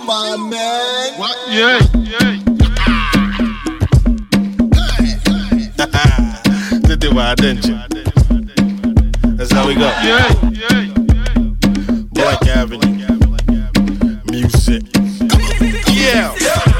my man. What? Yeah. Did it wild, didn't you? That's how we go. Yeah. Black Avenue. Music. Yeah.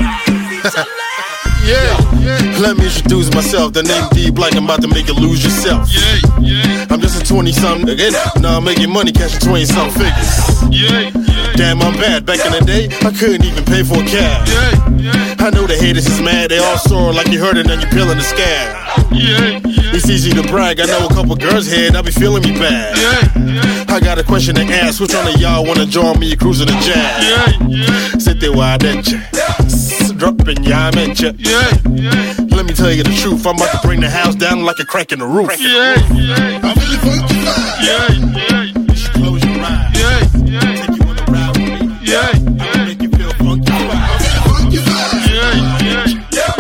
Let me introduce myself. The name D Black. I'm about to make you lose yourself. I'm just a 20-something again. Now I'm making money, cashing 20-something figures. Damn, I'm bad. Back in the day, I couldn't even pay for a cab. I know the haters is mad. They all sore like you heard it and you peeling the scab. It's easy to brag. I know a couple girls here and I be feeling me bad. I got a question to ask. Which one of y'all wanna join me cruising the jazz? Sit there while I dent you. Dropping ya, I meant ya. Let me tell you the truth. I'm about to bring the house down like a crack in the roof. I'm really funky vibe. You should close your eyes. Take you on a ride with me. I'll make you feel funky vibe. I'm really funky vibe.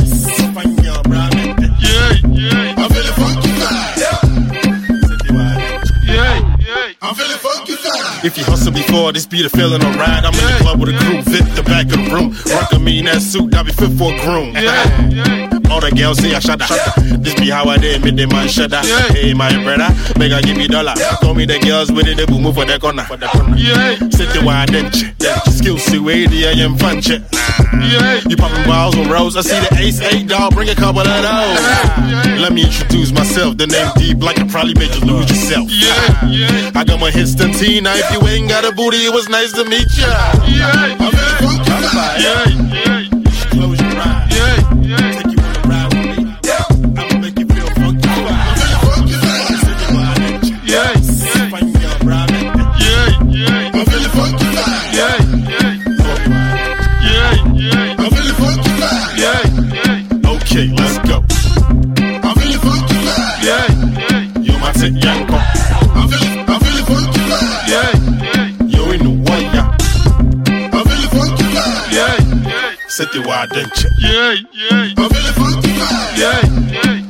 I'm feeling funky vibe. Sit there while I dent you. I'm feeling funky vibe. If you hustle before, this be the feeling alright. I'm in the club with a crew, fit the back of the room. Rockin' me in that suit, I be fit for a groom. All the girls say I shut up. This be how I did, me they man shut up. Hey my brother, make I give you $. Call me the girls with it, they will move for the corner. Sit there while I dent you. Skills to way the I am fun shit. You poppin' balls on rows, I see the ace 8 dog, bring a couple of those. Let me introduce myself, the name D Black, it probably made you lose yourself. I got my hits Tina, if you ain't got a booty, it was nice to meet ya. I'm really funky vibe. You should close your eyes. Take you on a ride with me. I'ma make you feel funky. I'm feeling funky vibe. Sit there while I dent you. Find me up, ride with me. I'm feeling funky vibe. I'm feeling funky vibe. Okay, let's go. I'm feeling funky vibe. Yo, my tick, yanko. I'm feeling funky vibe. Yo, in the way, yeah. I'm feeling funky vibe. Sit there while I dent you. I'm feeling funky vibe.